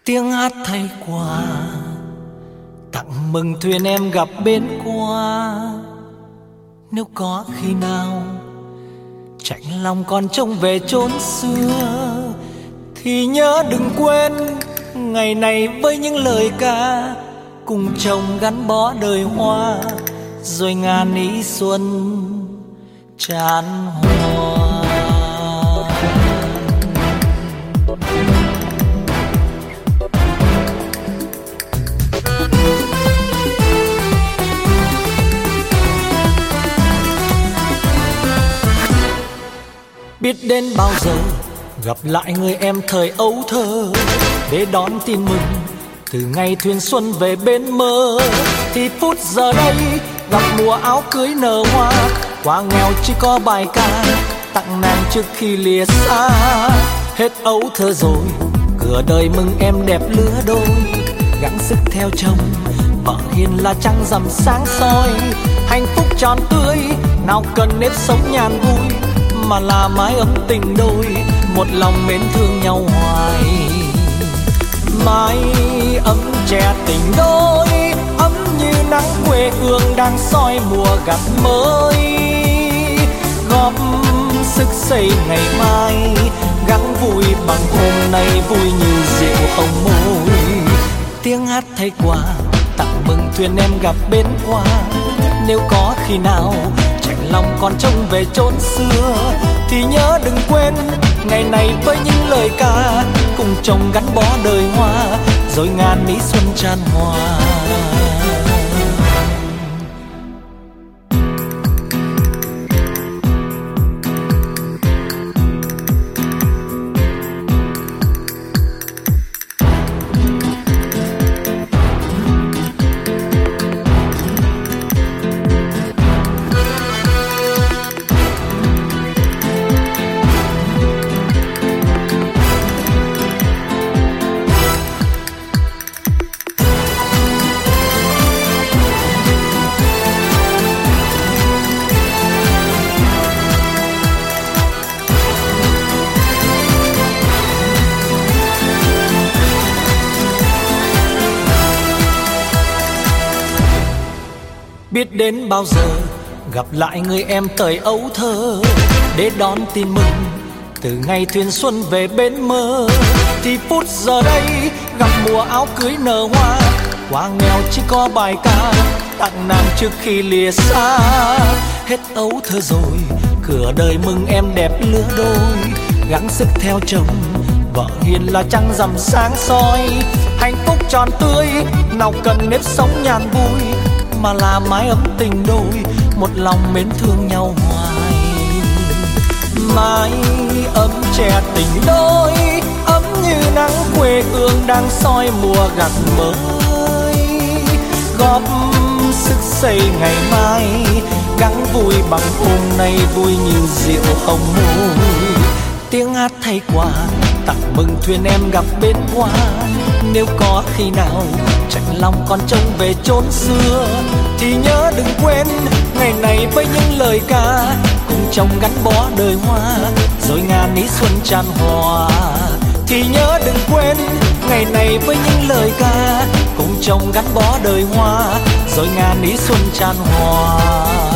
Tiếng hát thay quà tặng mừng thuyền em gặp bên qua. Nếu có khi nào chạnh lòng còn trông về chốn xưa, thì nhớ đừng quên ngày này với những lời ca cùng chồng gắn bó đời hoa, rồi ngàn ý xuân tràn hoa. Biết đến bao giờ gặp lại người em thời ấu thơ, để đón tin mừng từ ngày thuyền xuân về bên mơ. Thì phút giờ đây gặp mùa áo cưới nở hoa, qua nghèo chỉ có bài ca tặng nàng trước khi lìa xa. Hết ấu thơ rồi, cửa đời mừng em đẹp lứa đôi, gắng sức theo chồng vợ hiền là trăng rằm sáng soi. Hạnh phúc tròn tươi nào cần nếp sống nhàn vui, mà là mái ấm tình đôi, một lòng mến thương nhau hoài. Mái ấm trẻ tình đôi, ấm như nắng quê hương đang soi mùa gặt mới. Góp sức xây ngày mai, gắng vui bằng hôm nay vui như rượu hồng môi. Tiếng hát thay quà tặng mừng thuyền em gặp bên qua. Nếu có khi nào chạnh lòng còn trông về chốn xưa, thì nhớ đừng quên ngày này với những lời ca cùng chồng gắn bó đời hoa, rồi ngàn ý xuân tràn hòa. Biết đến bao giờ gặp lại người em thời ấu thơ, để đón tin mừng từ ngày thuyền xuân về bên mơ. Thì phút giờ đây gặp mùa áo cưới nở hoa, qua nghèo chỉ có bài ca tặng nàng trước khi lìa xa. Hết ấu thơ rồi, cửa đời mừng em đẹp lứa đôi, gắng sức theo chồng vợ hiền là trăng rằm sáng soi. Hạnh phúc tròn tươi nào cần nếp sống nhàn vui, mà là mái ấm tình đôi, một lòng mến thương nhau hoài. Mái ấm trẻ tình đôi, ấm như nắng quê hương đang soi mùa gặt mới. Góp sức xây ngày mai, gắng vui bằng hôm nay vui như rượu hồng môi. Tiếng hát thay quà tặng mừng thuyền em gặp bên qua. Nếu có khi nào chạnh lòng còn trông về chốn xưa, thì nhớ đừng quên ngày này với những lời ca cùng chồng gắn bó đời hoa, rồi ngàn ý xuân tràn hòa. Thì nhớ đừng quên ngày này với những lời ca cùng chồng gắn bó đời hoa, rồi ngàn ý xuân tràn hòa.